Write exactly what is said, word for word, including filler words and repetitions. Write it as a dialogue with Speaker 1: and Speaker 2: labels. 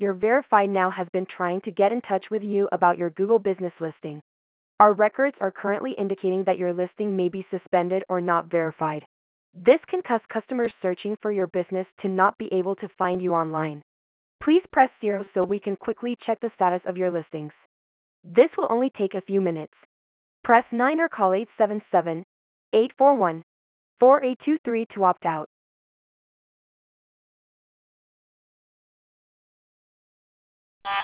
Speaker 1: Your Verified Now has been trying to get in touch with you about your Google business listing. Our records are currently indicating that your listing may be suspended or not verified. This can cause customers searching for your business to not be able to find you online. Please press zero so we can quickly check the status of your listings. This will only take a few minutes. Press nine or call eight seven seven, eight four one, four eight two three to opt out.